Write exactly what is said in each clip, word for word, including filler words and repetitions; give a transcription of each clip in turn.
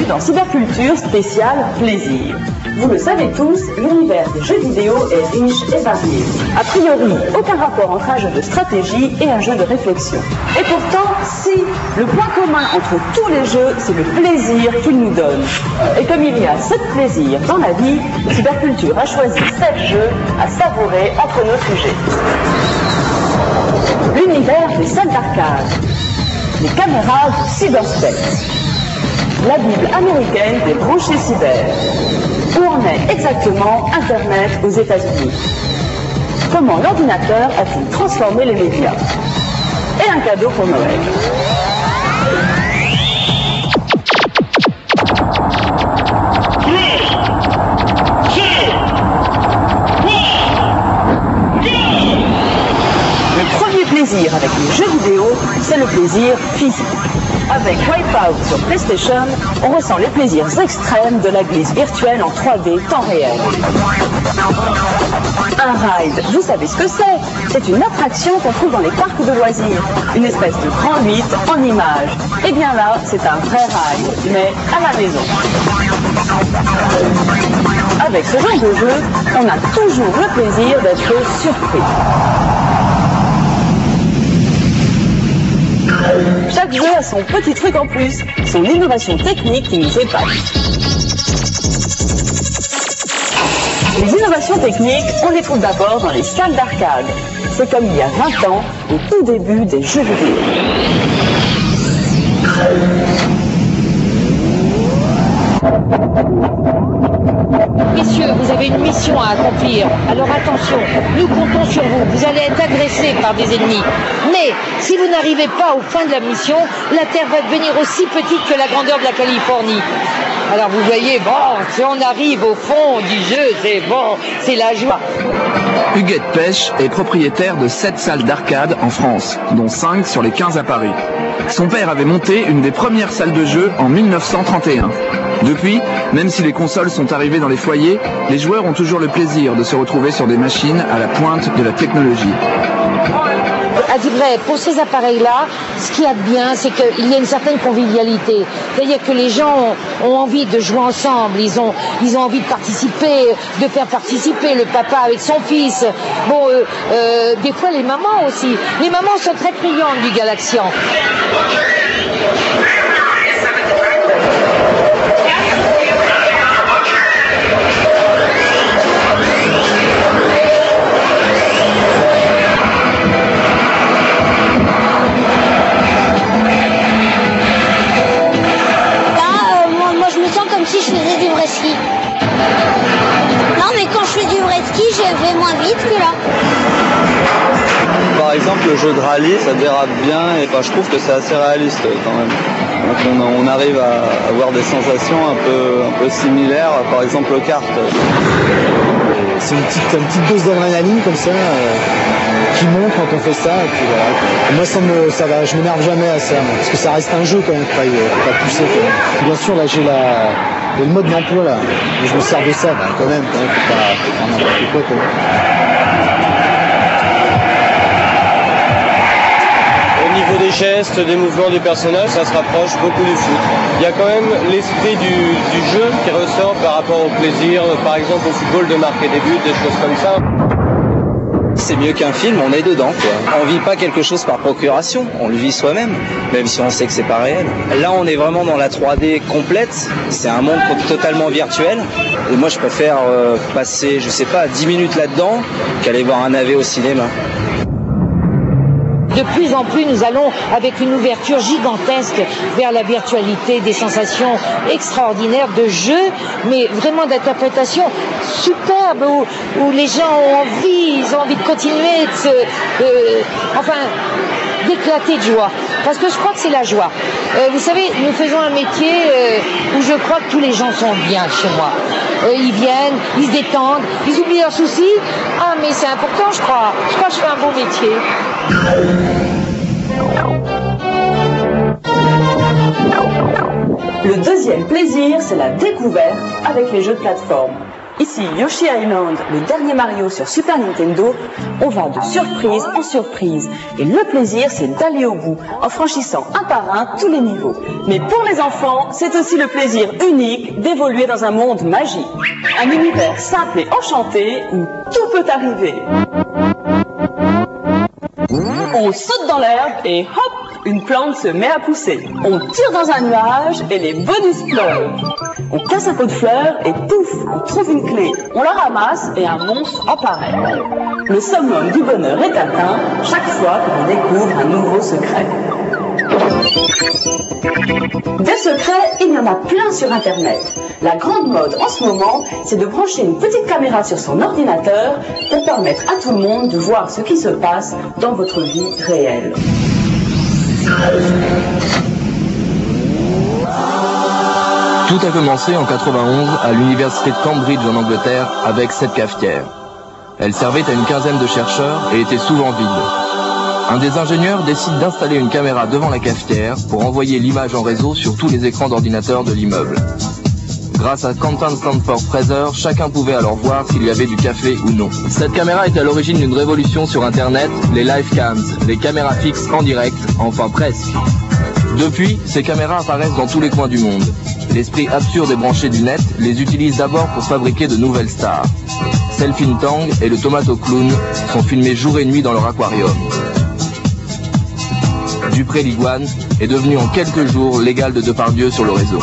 dans Cyberculture spécial plaisir. Vous le savez tous, l'univers des jeux vidéo est riche et varié. A priori, aucun rapport entre un jeu de stratégie et un jeu de réflexion. Et pourtant, si, le point commun entre tous les jeux, c'est le plaisir qu'ils nous donnent. Et comme il y a sept plaisirs dans la vie, Cyberculture a choisi sept jeux à savourer entre nos sujets. L'univers des salles d'arcade, les caméras du cyberspace, la Bible américaine des branchés cyber. Où en est exactement Internet aux États-Unis? Comment l'ordinateur a-t-il transformé les médias? Et un cadeau pour Noël. Le premier plaisir avec les jeux vidéo, c'est le plaisir physique. Avec Wipeout sur PlayStation, on ressent les plaisirs extrêmes de la glisse virtuelle en trois D temps réel. Un ride, vous savez ce que c'est? C'est une attraction qu'on trouve dans les parcs de loisirs. Une espèce de grand huit en images. Et bien là, c'est un vrai ride, mais à la maison. Avec ce genre de jeu, on a toujours le plaisir d'être surpris. Chaque jeu a son petit truc en plus, son innovation technique qui nous épate. Les innovations techniques, on les trouve d'abord dans les salles d'arcade. C'est comme il y a vingt ans, au tout début des jeux vidéo. Messieurs, vous avez une mission à accomplir. Alors attention, nous comptons sur vous. Vous allez être agressés par des ennemis. Mais si vous n'arrivez pas au fin de la mission, la Terre va devenir aussi petite que la grandeur de la Californie. Alors vous voyez, bon, si on arrive au fond du jeu, c'est bon, c'est la joie. Huguette Pêche est propriétaire de sept salles d'arcade en France, dont cinq sur les quinze à Paris. Son père avait monté une des premières salles de jeu en mille neuf cent trente et un. Depuis, même si les consoles sont arrivées dans les foyers, les joueurs ont toujours le plaisir de se retrouver sur des machines à la pointe de la technologie. À dire vrai, pour ces appareils-là, ce qu'il y a de bien, c'est qu'il y a une certaine convivialité. C'est-à-dire que les gens ont, ont envie de jouer ensemble, ils ont, ils ont envie de participer, de faire participer le papa avec son fils. Bon, euh, euh, des fois les mamans aussi. Les mamans sont très friandes du Galaxian. Si je faisais du vrai ski. Non, mais quand je fais du vrai ski, je vais moins vite que là. Par exemple, le jeu de rallye, ça dérape bien et bah, je trouve que c'est assez réaliste quand même. Donc on, on arrive à avoir des sensations un peu, un peu similaires, par exemple aux cartes. C'est une petite, une petite dose d'adrénaline comme ça euh, qui monte quand on fait ça. Et puis, voilà. Et moi, ça me, ça va, je m'énerve jamais à ça, moi, parce que ça reste un jeu quand même, pas, pas poussé. Quand même. Bien sûr, là, j'ai la, le mode d'emploi là, mais je me sers de ça bah, quand même, quand même, faut pas, faut pas n'importe quoi. Quand même. Au niveau des gestes, des mouvements du personnage, ça se rapproche beaucoup du foot. Il y a quand même l'esprit du, du jeu qui ressort par rapport au plaisir, par exemple au football de marquer des buts, des choses comme ça. C'est mieux qu'un film, on est dedans quoi. On vit pas quelque chose par procuration, on le vit soi-même, même si on sait que c'est pas réel. Là on est vraiment dans la trois D complète, c'est un monde totalement virtuel. Et moi je préfère euh, passer, je sais pas, dix minutes là-dedans qu'aller voir un A V au cinéma. De plus en plus, nous allons avec une ouverture gigantesque vers la virtualité, des sensations extraordinaires de jeu, mais vraiment d'interprétation superbe, où, où les gens ont envie, ils ont envie de continuer, de se, euh, enfin, d'éclater de joie. Parce que je crois que c'est la joie. Euh, vous savez, nous faisons un métier euh, où je crois que tous les gens sont bien chez moi. Euh, ils viennent, ils se détendent, ils oublient leurs soucis. Ah, mais c'est important, je crois. Je crois que je fais un beau métier. Le deuxième plaisir, c'est la découverte avec les jeux de plateforme. Ici Yoshi Island, le dernier Mario sur Super Nintendo, on va de surprise en surprise. Et le plaisir, c'est d'aller au bout, en franchissant un par un tous les niveaux. Mais pour les enfants, c'est aussi le plaisir unique d'évoluer dans un monde magique. Un univers simple et enchanté où tout peut arriver. On saute dans l'herbe et hop, une plante se met à pousser. On tire dans un nuage et les bonus pleurent. On casse un pot de fleurs et pouf, on trouve une clé. On la ramasse et un monstre apparaît. Le summum du bonheur est atteint chaque fois que l'on découvre un nouveau secret. Des secrets, il y en a plein sur Internet. La grande mode en ce moment, c'est de brancher une petite caméra sur son ordinateur pour permettre à tout le monde de voir ce qui se passe dans votre vie réelle. Tout a commencé en quatre-vingt-onze à l'université de Cambridge en Angleterre avec cette cafetière. Elle servait à une quinzaine de chercheurs et était souvent vide. Un des ingénieurs décide d'installer une caméra devant la cafetière pour envoyer l'image en réseau sur tous les écrans d'ordinateur de l'immeuble. Grâce à Canton Stanford Fraser, chacun pouvait alors voir s'il y avait du café ou non. Cette caméra est à l'origine d'une révolution sur Internet, les live cams, les caméras fixes en direct, enfin presque. Depuis, ces caméras apparaissent dans tous les coins du monde. L'esprit absurde et branché du net les utilise d'abord pour fabriquer de nouvelles stars. Selfie Tang et le Tomato Clown sont filmés jour et nuit dans leur aquarium. Dupré l'Iguane est devenu en quelques jours l'égal de Depardieu sur le réseau.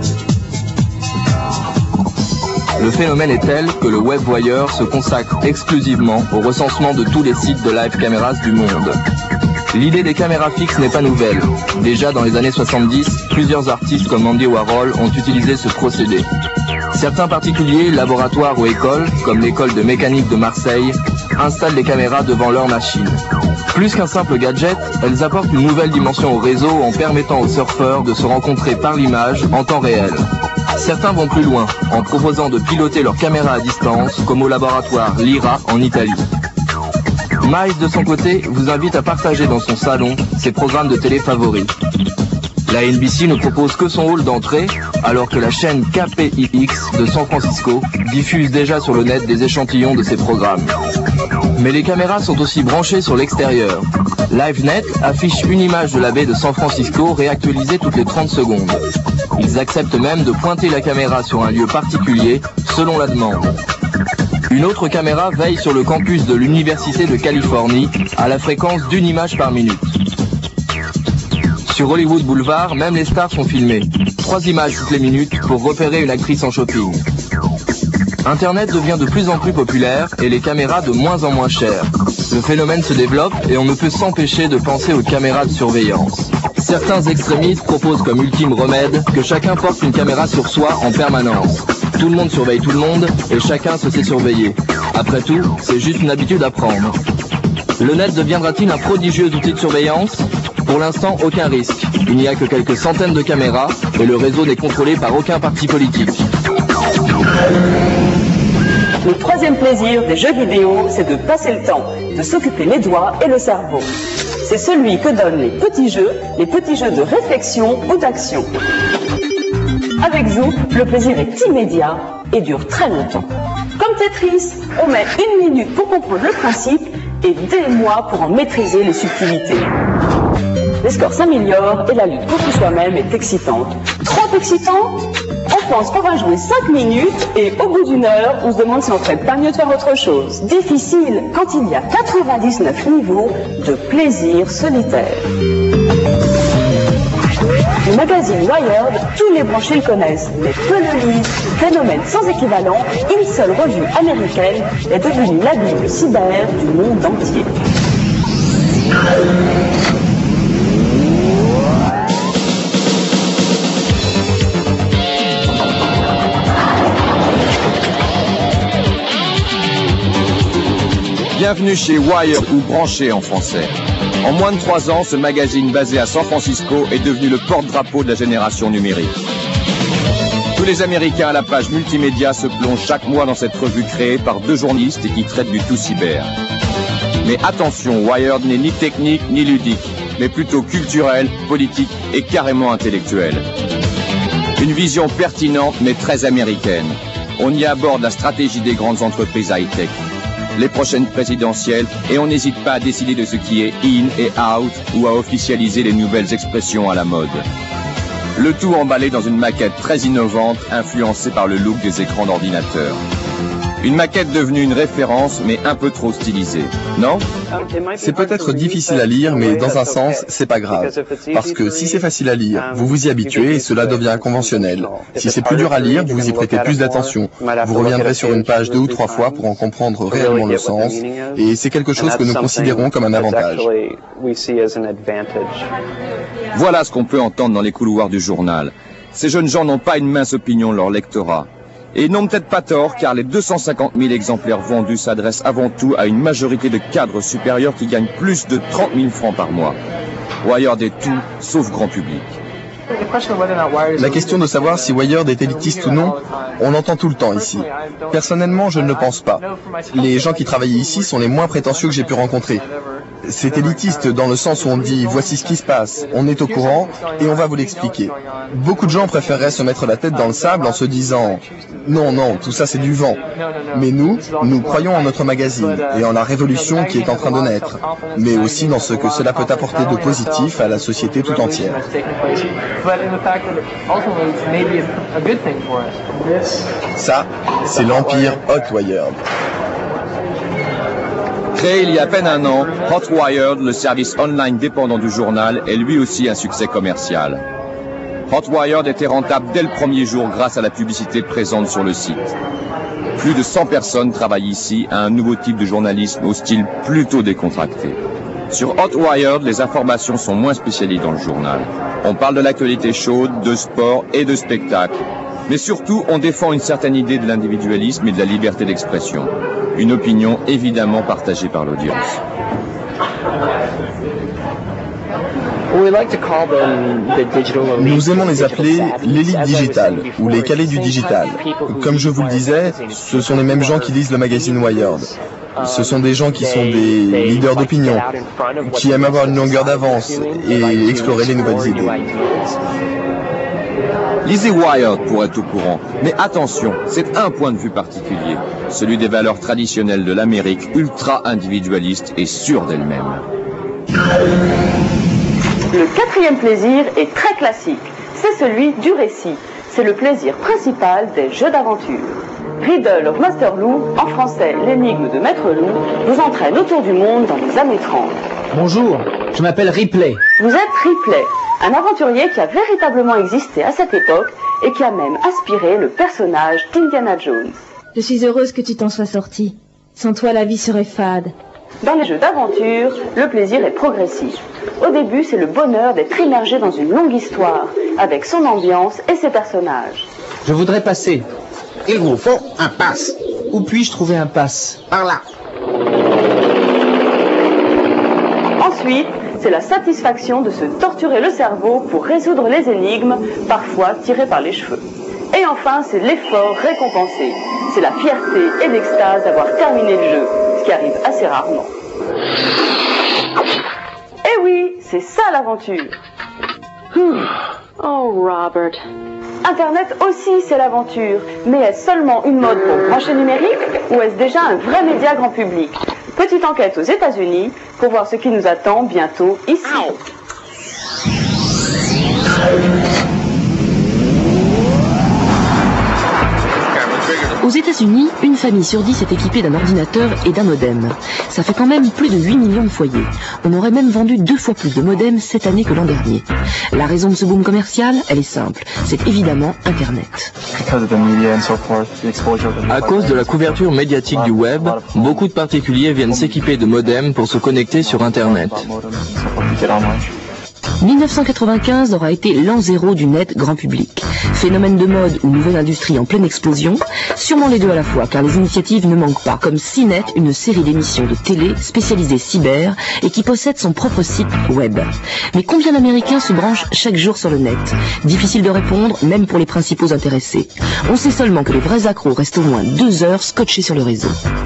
Le phénomène est tel que le web voyeur se consacre exclusivement au recensement de tous les sites de live cameras du monde. L'idée des caméras fixes n'est pas nouvelle. Déjà dans les années soixante-dix, plusieurs artistes comme Andy Warhol ont utilisé ce procédé. Certains particuliers, laboratoires ou écoles, comme l'école de mécanique de Marseille, installent des caméras devant leurs machines. Plus qu'un simple gadget, elles apportent une nouvelle dimension au réseau en permettant aux surfeurs de se rencontrer par l'image en temps réel. Certains vont plus loin, en proposant de piloter leur caméra à distance, comme au laboratoire Lyra en Italie. Miles, de son côté, vous invite à partager dans son salon ses programmes de télé favoris. La N B C ne propose que son hall d'entrée, alors que la chaîne K P I X de San Francisco diffuse déjà sur le net des échantillons de ses programmes. Mais les caméras sont aussi branchées sur l'extérieur. LiveNet affiche une image de la baie de San Francisco réactualisée toutes les trente secondes. Ils acceptent même de pointer la caméra sur un lieu particulier, selon la demande. Une autre caméra veille sur le campus de l'Université de Californie à la fréquence d'une image par minute. Sur Hollywood Boulevard, même les stars sont filmées. Trois images toutes les minutes pour repérer une actrice en shopping. Internet devient de plus en plus populaire et les caméras de moins en moins chères. Le phénomène se développe et on ne peut s'empêcher de penser aux caméras de surveillance. Certains extrémistes proposent comme ultime remède que chacun porte une caméra sur soi en permanence. Tout le monde surveille tout le monde et chacun se sait surveiller. Après tout, c'est juste une habitude à prendre. Le net deviendra-t-il un prodigieux outil de surveillance ? Pour l'instant, aucun risque. Il n'y a que quelques centaines de caméras et le réseau n'est contrôlé par aucun parti politique. Le troisième plaisir des jeux vidéo, c'est de passer le temps, de s'occuper les doigts et le cerveau. C'est celui que donnent les petits jeux, les petits jeux de réflexion ou d'action. Avec vous, le plaisir est immédiat et dure très longtemps. Comme Tetris, on met une minute pour comprendre le principe et des mois pour en maîtriser les subtilités. Les scores s'améliorent et la lutte contre soi-même est excitante. Trop excitante ? On pense qu'on va jouer cinq minutes et au bout d'une heure, on se demande si on ferait pas mieux de faire autre chose. Difficile quand il y a quatre-vingt-dix-neuf niveaux de plaisir solitaire. Le magazine Wired, tous les branchés le connaissent, mais peu le lisent. Phénomène sans équivalent, une seule revue américaine est devenue la Bible cyber du monde entier. Bienvenue chez Wired ou Branché en français. En moins de trois ans, ce magazine basé à San Francisco est devenu le porte-drapeau de la génération numérique. Tous les Américains à la page multimédia se plongent chaque mois dans cette revue créée par deux journalistes et qui traite du tout cyber. Mais attention, Wired n'est ni technique ni ludique, mais plutôt culturel, politique et carrément intellectuel. Une vision pertinente mais très américaine. On y aborde la stratégie des grandes entreprises high-tech, les prochaines présidentielles, et on n'hésite pas à décider de ce qui est in et out ou à officialiser les nouvelles expressions à la mode. Le tout emballé dans une maquette très innovante, influencée par le look des écrans d'ordinateur. Une maquette devenue une référence, mais un peu trop stylisée, non? C'est peut-être difficile à lire, mais dans un sens, c'est pas grave. Parce que si c'est facile à lire, vous vous y habituez et cela devient conventionnel. Si c'est plus dur à lire, vous y prêtez plus d'attention. Vous reviendrez sur une page deux ou trois fois pour en comprendre réellement le sens, et c'est quelque chose que nous considérons comme un avantage. Voilà ce qu'on peut entendre dans les couloirs du journal. Ces jeunes gens n'ont pas une mince opinion de leur lectorat. Et ils n'ont peut-être pas tort, car les deux cent cinquante mille exemplaires vendus s'adressent avant tout à une majorité de cadres supérieurs qui gagnent plus de trente mille francs par mois. Wired est tout, sauf grand public. La question de savoir si Wired est élitiste ou non, on l'entend tout le temps ici. Personnellement, je ne le pense pas. Les gens qui travaillent ici sont les moins prétentieux que j'ai pu rencontrer. C'est élitiste dans le sens où on dit « voici ce qui se passe, on est au courant et on va vous l'expliquer ». Beaucoup de gens préféreraient se mettre la tête dans le sable en se disant « non, non, tout ça c'est du vent ». Mais nous, nous croyons en notre magazine et en la révolution qui est en train de naître, mais aussi dans ce que cela peut apporter de positif à la société tout entière. Ça, c'est l'empire Hot Wired. Créé il y a à peine un an, Hot Wired, le service online dépendant du journal, est lui aussi un succès commercial. Hot Wired était rentable dès le premier jour grâce à la publicité présente sur le site. Plus de cent personnes travaillent ici à un nouveau type de journalisme au style plutôt décontracté. Sur Hot Wired, les informations sont moins spécialisées dans le journal. On parle de l'actualité chaude, de sport et de spectacle. Mais surtout, on défend une certaine idée de l'individualisme et de la liberté d'expression. Une opinion évidemment partagée par l'audience. Nous aimons les appeler l'élite digitale ou les calés du digital. Comme je vous le disais, ce sont les mêmes gens qui lisent le magazine Wired. Ce sont des gens qui sont des leaders d'opinion, qui aiment avoir une longueur d'avance et explorer les nouvelles idées. Lisez Wired pour être au courant, mais attention, c'est un point de vue particulier, celui des valeurs traditionnelles de l'Amérique ultra-individualiste et sûre d'elle-même. Le quatrième plaisir est très classique, c'est celui du récit. C'est le plaisir principal des jeux d'aventure. Riddle of Master Lou, en français l'énigme de Maître Lou, vous entraîne autour du monde dans les années trente. Bonjour, je m'appelle Ripley. Vous êtes Ripley, un aventurier qui a véritablement existé à cette époque et qui a même aspiré le personnage d'Indiana Jones. Je suis heureuse que tu t'en sois sorti. Sans toi, la vie serait fade. Dans les jeux d'aventure, le plaisir est progressif. Au début, c'est le bonheur d'être immergé dans une longue histoire, avec son ambiance et ses personnages. Je voudrais passer. Il vous faut un pass. Où puis-je trouver un pass? Par là. Ensuite, c'est la satisfaction de se torturer le cerveau pour résoudre les énigmes, parfois tirées par les cheveux. Et enfin, c'est l'effort récompensé. C'est la fierté et l'extase d'avoir terminé le jeu, ce qui arrive assez rarement. Eh oui, c'est ça l'aventure. Oh, Robert. Internet aussi, c'est l'aventure. Mais est-ce seulement une mode pour brancher numérique ou est-ce déjà un vrai média grand public? Petite enquête aux États-Unis pour voir ce qui nous attend bientôt ici. Aux États-Unis, une famille sur dix est équipée d'un ordinateur et d'un modem. Ça fait quand même plus de huit millions de foyers. On aurait même vendu deux fois plus de modems cette année que l'an dernier. La raison de ce boom commercial, elle est simple. C'est évidemment Internet. À cause de la couverture médiatique du web, beaucoup de particuliers viennent s'équiper de modems pour se connecter sur Internet. mille neuf cent quatre-vingt-quinze aura été l'an zéro du net grand public. Phénomène de mode ou nouvelle industrie en pleine explosion, sûrement les deux à la fois, car les initiatives ne manquent pas, comme C net, une série d'émissions de télé spécialisée cyber et qui possède son propre site web. Mais combien d'Américains se branchent chaque jour sur le net? Difficile de répondre, même pour les principaux intéressés. On sait seulement que les vrais accros restent au moins deux heures scotchés sur le réseau.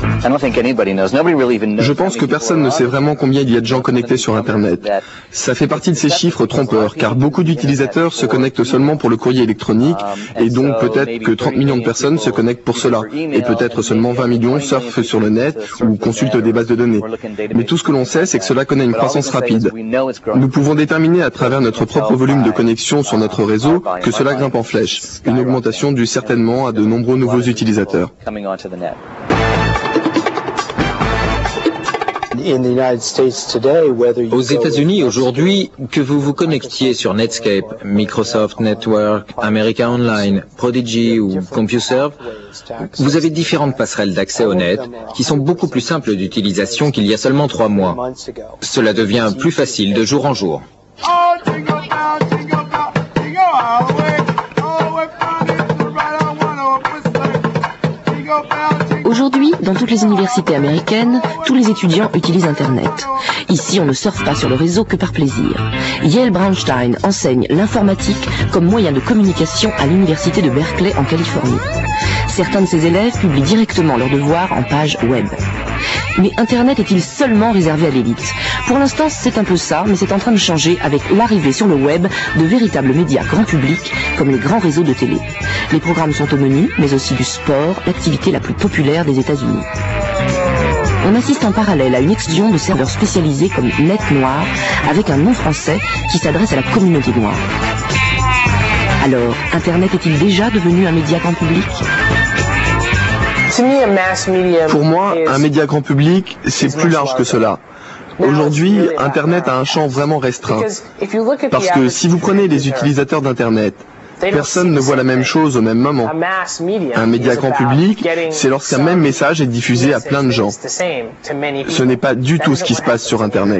Je pense que personne ne sait vraiment combien il y a de gens connectés sur Internet. Ça fait partie de ces chiffres trompeurs, car beaucoup d'utilisateurs se connectent seulement pour le courrier électronique électronique, et donc peut-être que trente millions de personnes se connectent pour cela, et peut-être seulement vingt millions surfent sur le net ou consultent des bases de données. Mais tout ce que l'on sait, c'est que cela connaît une croissance rapide. Nous pouvons déterminer à travers notre propre volume de connexion sur notre réseau que cela grimpe en flèche, une augmentation due certainement à de nombreux nouveaux utilisateurs. Aux États-Unis aujourd'hui, que vous vous connectiez sur Netscape, Microsoft Network, America Online, Prodigy ou CompuServe, vous avez différentes passerelles d'accès au net qui sont beaucoup plus simples d'utilisation qu'il y a seulement trois mois. Cela devient plus facile de jour en jour. Aujourd'hui, dans toutes les universités américaines, tous les étudiants utilisent Internet. Ici, on ne surfe pas sur le réseau que par plaisir. Yale Brownstein enseigne l'informatique comme moyen de communication à l'université de Berkeley en Californie. Certains de ses élèves publient directement leurs devoirs en page web. Mais Internet est-il seulement réservé à l'élite? Pour l'instant, c'est un peu ça, mais c'est en train de changer avec l'arrivée sur le web de véritables médias grand public, comme les grands réseaux de télé. Les programmes sont au menu, mais aussi du sport, l'activité la plus populaire des États-Unis. On assiste en parallèle à une explosion de serveurs spécialisés comme Net Noir, avec un nom français qui s'adresse à la communauté noire. Alors, Internet est-il déjà devenu un média grand public ? Pour moi, un média grand public, c'est plus large que cela. Aujourd'hui, Internet a un champ vraiment restreint. Parce que si vous prenez les utilisateurs d'Internet, personne ne voit la même chose au même moment. Un média grand public, c'est lorsqu'un même message est diffusé à plein de gens. Ce n'est pas du tout ce qui se passe sur Internet.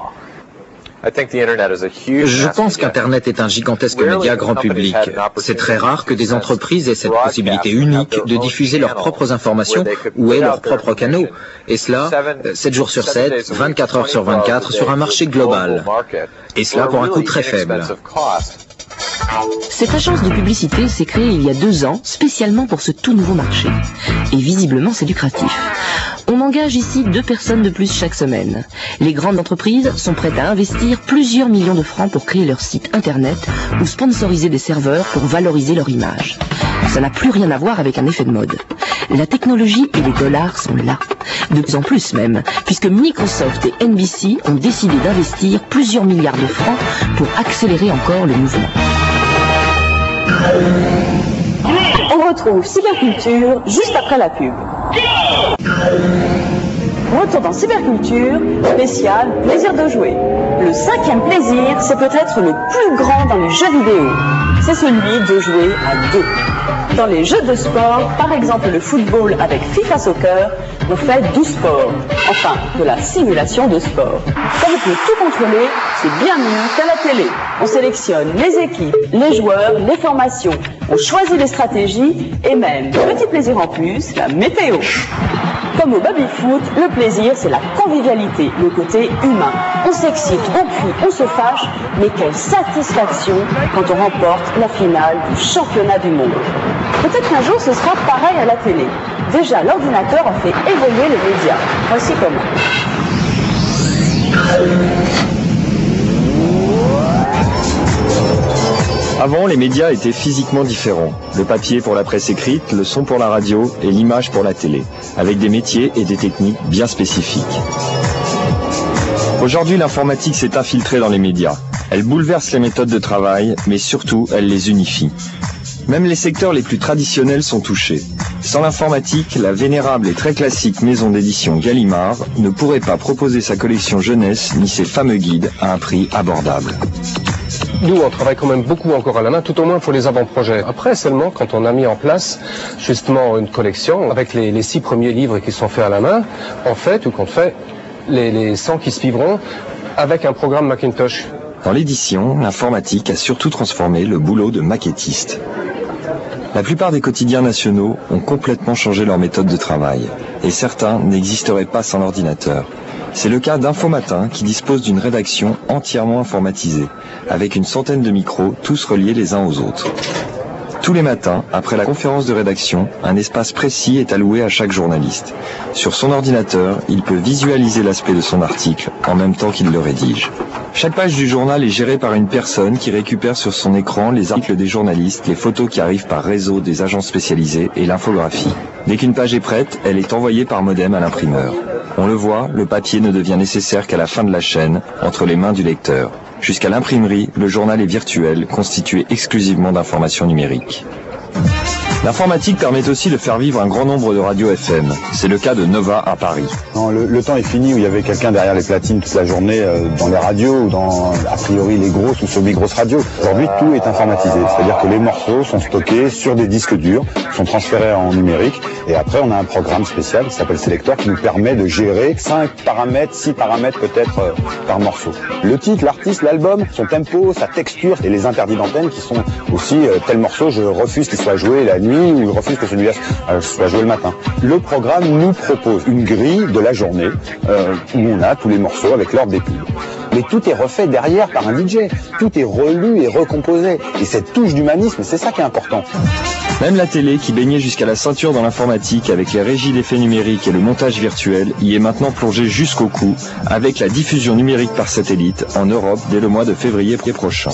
Je pense qu'Internet est un gigantesque média grand public. C'est très rare que des entreprises aient cette possibilité unique de diffuser leurs propres informations ou aient leurs propres canaux. Et cela, sept jours sur sept, vingt-quatre heures sur vingt-quatre, sur un marché global. Et cela pour un coût très faible. Cette agence de publicité s'est créée il y a deux ans, spécialement pour ce tout nouveau marché. Et visiblement, c'est lucratif. On engage ici deux personnes de plus chaque semaine. Les grandes entreprises sont prêtes à investir plusieurs millions de francs pour créer leur site internet ou sponsoriser des serveurs pour valoriser leur image. Ça n'a plus rien à voir avec un effet de mode. La technologie et les dollars sont là. De plus en plus même, puisque Microsoft et N B C ont décidé d'investir plusieurs milliards de francs pour accélérer encore le mouvement. On retrouve Cyberculture juste après la pub. Retour dans Cyberculture, spécial plaisir de jouer. Le cinquième plaisir, c'est peut-être le plus grand dans les jeux vidéo. C'est celui de jouer à deux. Dans les jeux de sport, par exemple le football avec FIFA Soccer, on fait du sport. Enfin, de la simulation de sport. Comme on peut tout contrôler, c'est bien mieux qu'à la télé. On sélectionne les équipes, les joueurs, les formations. On choisit les stratégies et même, petit plaisir en plus, la météo. Comme au baby-foot, le plaisir, c'est la convivialité, le côté humain. On s'excite, on crie, on se fâche, mais quelle satisfaction quand on remporte la finale du championnat du monde. Peut-être qu'un jour, ce sera pareil à la télé. Déjà, l'ordinateur a fait évoluer les médias. Voici comment. Avant, les médias étaient physiquement différents. Le papier pour la presse écrite, le son pour la radio et l'image pour la télé, avec des métiers et des techniques bien spécifiques. Aujourd'hui, l'informatique s'est infiltrée dans les médias. Elle bouleverse les méthodes de travail, mais surtout, elle les unifie. Même les secteurs les plus traditionnels sont touchés. Sans l'informatique, la vénérable et très classique maison d'édition Gallimard ne pourrait pas proposer sa collection jeunesse ni ses fameux guides à un prix abordable. Nous, on travaille quand même beaucoup encore à la main, tout au moins pour les avant-projets. Après, seulement, quand on a mis en place justement une collection avec les, les six premiers livres qui sont faits à la main, en fait, ou qu'on fait les, les cent qui suivront avec un programme Macintosh. Dans l'édition, l'informatique a surtout transformé le boulot de maquettiste. La plupart des quotidiens nationaux ont complètement changé leur méthode de travail, et certains n'existeraient pas sans l'ordinateur. C'est le cas d'Infomatin qui dispose d'une rédaction entièrement informatisée, avec une centaine de micros, tous reliés les uns aux autres. Tous les matins, après la conférence de rédaction, un espace précis est alloué à chaque journaliste. Sur son ordinateur, il peut visualiser l'aspect de son article en même temps qu'il le rédige. Chaque page du journal est gérée par une personne qui récupère sur son écran les articles des journalistes, les photos qui arrivent par réseau des agences spécialisées et l'infographie. Dès qu'une page est prête, elle est envoyée par modem à l'imprimeur. On le voit, le papier ne devient nécessaire qu'à la fin de la chaîne, entre les mains du lecteur. Jusqu'à l'imprimerie, le journal est virtuel, constitué exclusivement d'informations numériques. L'informatique permet aussi de faire vivre un grand nombre de radios F M. C'est le cas de Nova à Paris. Non, le, le temps est fini où il y avait quelqu'un derrière les platines toute la journée euh, dans les radios ou dans, a priori, les grosses ou semi-grosses radios. Aujourd'hui, tout est informatisé. C'est-à-dire que les morceaux sont stockés sur des disques durs, sont transférés en numérique et après on a un programme spécial qui s'appelle Selector qui nous permet de gérer cinq paramètres, six paramètres peut-être euh, par morceau. Le titre, l'artiste, l'album, son tempo, sa texture et les interdits d'antenne qui sont aussi euh, tel morceau, je refuse qu'il soit joué la nuit ou je refuse que celui-là soit joué le matin. Le programme nous propose une grille de la journée euh, où on a tous les morceaux avec l'ordre des pubs. Mais tout est refait derrière par un D J. Tout est relu et recomposé. Et cette touche d'humanisme, c'est ça qui est important. Même la télé, qui baignait jusqu'à la ceinture dans l'informatique avec les régies d'effets numériques et le montage virtuel, y est maintenant plongée jusqu'au cou avec la diffusion numérique par satellite en Europe dès le mois de février prochain.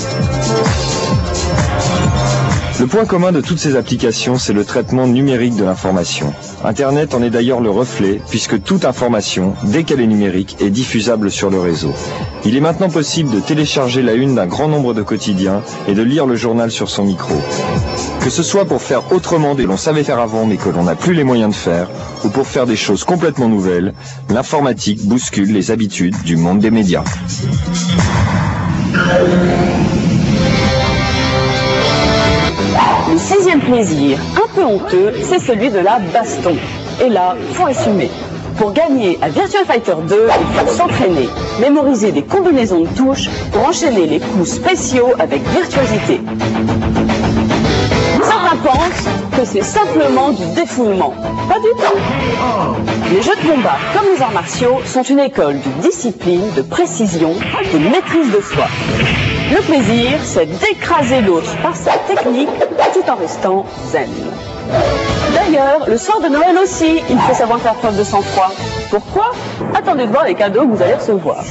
Le point commun de toutes ces applications, c'est le traitement numérique de l'information. Internet en est d'ailleurs le reflet, puisque toute information, dès qu'elle est numérique, est diffusable sur le réseau. Il est maintenant possible de télécharger la une d'un grand nombre de quotidiens et de lire le journal sur son micro. Que ce soit pour faire autrement des que l'on savait faire avant mais que l'on n'a plus les moyens de faire, ou pour faire des choses complètement nouvelles, l'informatique bouscule les habitudes du monde des médias. Le sixième plaisir, un peu honteux, c'est celui de la baston. Et là, faut assumer. Pour gagner à Virtua Fighter deux, il faut s'entraîner, mémoriser des combinaisons de touches pour enchaîner les coups spéciaux avec virtuosité. Certains pensent que c'est simplement du défoulement. Pas du tout. Les jeux de combat, comme les arts martiaux, sont une école de discipline, de précision, de maîtrise de soi. Le plaisir, c'est d'écraser l'autre par sa technique, tout en restant zen. D'ailleurs, le soir de Noël aussi, il faut savoir faire preuve de sang-froid. Pourquoi? Attendez de voir les cadeaux que vous allez recevoir.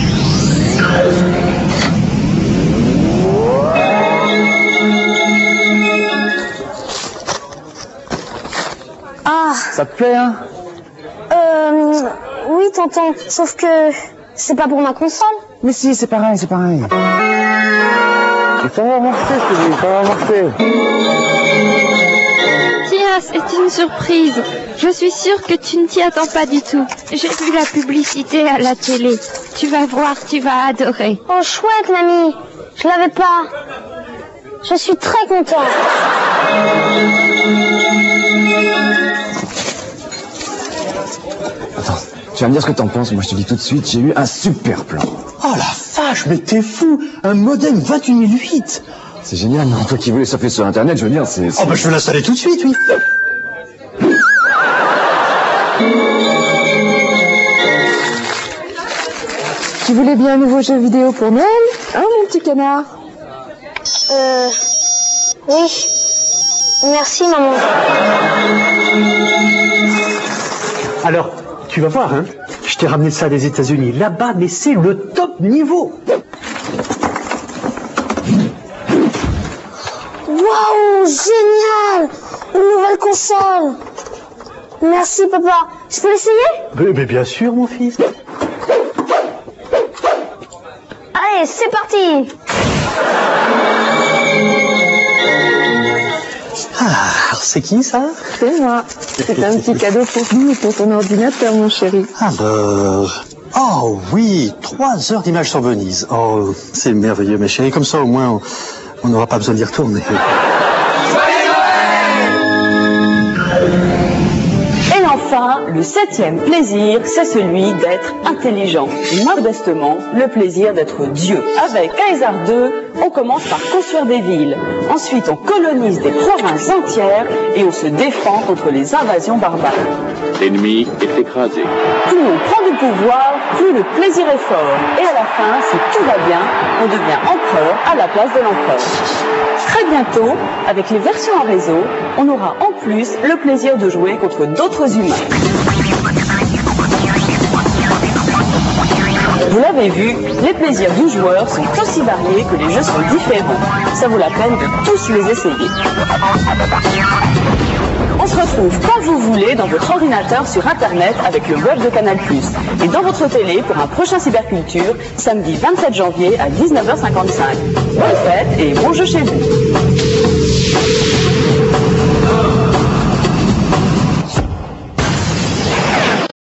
Ah. Ça te plaît, hein? Euh... Oui, tonton, sauf que c'est pas pour ma console. Mais si, c'est pareil, c'est pareil. Et ça va marcher, je te dis, ça va marcher. Tiens, c'est une surprise. Je suis sûre que tu ne t'y attends pas du tout. J'ai vu la publicité à la télé. Tu vas voir, tu vas adorer. Oh, chouette, mamie. Je l'avais pas. Je suis très content. Attends, tu vas me dire ce que t'en penses. Moi, je te dis tout de suite, j'ai eu un super plan. Oh la vache, mais t'es fou! Un modem vingt-huit mille huit! C'est génial, non? Toi qui voulais surfer sur Internet, je veux dire, c'est... Oh bah je vais l'installer tout de suite, oui! Tu voulais bien un nouveau jeu vidéo pour Noël, hein, mon petit canard? Euh... Oui. Merci, maman. Alors, tu vas voir, hein? Je t'ai ramené ça des États-Unis. Là-bas, mais c'est le top niveau. Waouh, génial! Une nouvelle console. Merci, papa. Je peux l'essayer? Mais, mais bien sûr, mon fils. Allez, c'est parti. Ah, c'est qui ça? C'est moi. C'est un petit cadeau pour nous et pour ton ordinateur, mon chéri. Ah ben... Oh oui, trois heures d'image sur Venise. Oh, c'est merveilleux, mes chéris. Comme ça, au moins, on n'aura pas besoin d'y retourner. Et enfin, le septième plaisir, c'est celui d'être intelligent. Modestement, le plaisir d'être Dieu. Avec Kaiser deux, on commence par construire des villes. Ensuite, on colonise des provinces entières et on se défend contre les invasions barbares. L'ennemi est écrasé. Plus on prend du pouvoir, plus le plaisir est fort. Et à la fin, si tout va bien, on devient empereur à la place de l'empereur. Très bientôt, avec les versions en réseau, on aura en plus le plaisir de jouer contre d'autres humains. Vous l'avez vu, les plaisirs du joueur sont aussi variés que les jeux sont différents. Ça vaut la peine de tous les essayer. On se retrouve quand vous voulez dans votre ordinateur sur Internet avec le web de Canal plus, et dans votre télé pour un prochain Cyberculture, samedi vingt-sept janvier à dix-neuf heures cinquante-cinq. Bonne fête et bon jeu chez vous.